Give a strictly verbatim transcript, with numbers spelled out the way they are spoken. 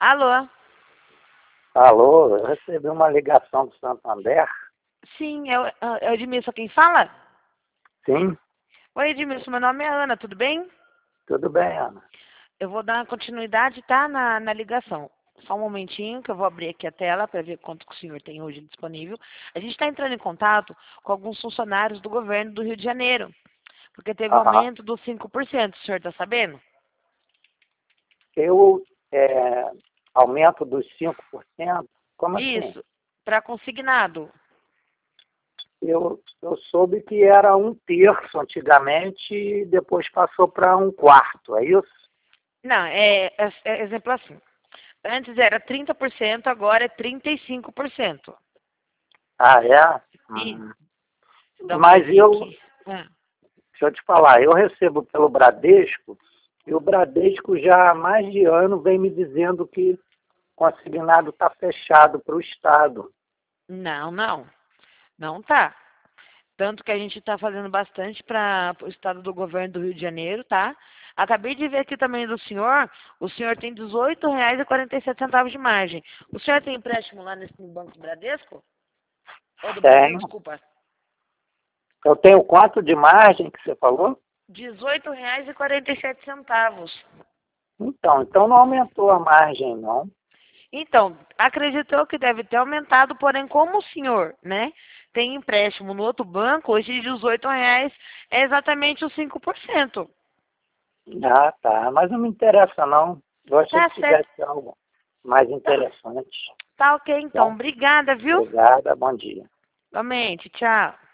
Alô? Alô, eu recebi uma ligação do Santander. Sim, é o, é o Edmilson quem fala? Sim, Oi, Edmilson, meu nome é Ana, tudo bem? tudo bem, Ana. Eu vou dar continuidade, tá, na, na ligação. Só um momentinho que eu vou abrir aqui a tela para ver quanto que o senhor tem hoje disponível. A gente está entrando em contato com alguns funcionários do governo do Rio de Janeiro, porque teve um Aham. aumento dos cinco por cento, o senhor está sabendo? Eu é, aumento dos cinco por cento, como assim? Isso, para consignado. Eu, eu soube que era um terço antigamente e depois passou para um quarto, é isso? Não, é, é, é exemplo assim. Antes era trinta por cento, agora é trinta e cinco por cento. Ah, é? E Hum. dá uma Mas olhadinha eu, aqui. Ah. deixa eu te falar, eu recebo pelo Bradesco e o Bradesco já há mais de ano vem me dizendo que consignado está fechado para o Estado. Não, não. Não tá. Tanto que a gente está fazendo bastante para o estado do governo do Rio de Janeiro, tá? Acabei de ver aqui também do senhor. O senhor tem dezoito reais e quarenta e sete centavos de margem. O senhor tem empréstimo lá nesse, no Banco do Bradesco? Ou do Brasil, Tenho. desculpa. Eu tenho quanto de margem que você falou? dezoito reais e quarenta e sete centavos. Então, então não aumentou a margem, não. Então, acredito eu que deve ter aumentado, porém, como o senhor, né, tem empréstimo no outro banco, hoje de dezoito reais é exatamente os cinco por cento. Ah, tá. Mas não me interessa, não. Eu achei Tá que certo. tivesse algo mais Tá, interessante. tá ok, então. Então, Obrigada, viu? obrigada, bom dia. Igualmente, tchau.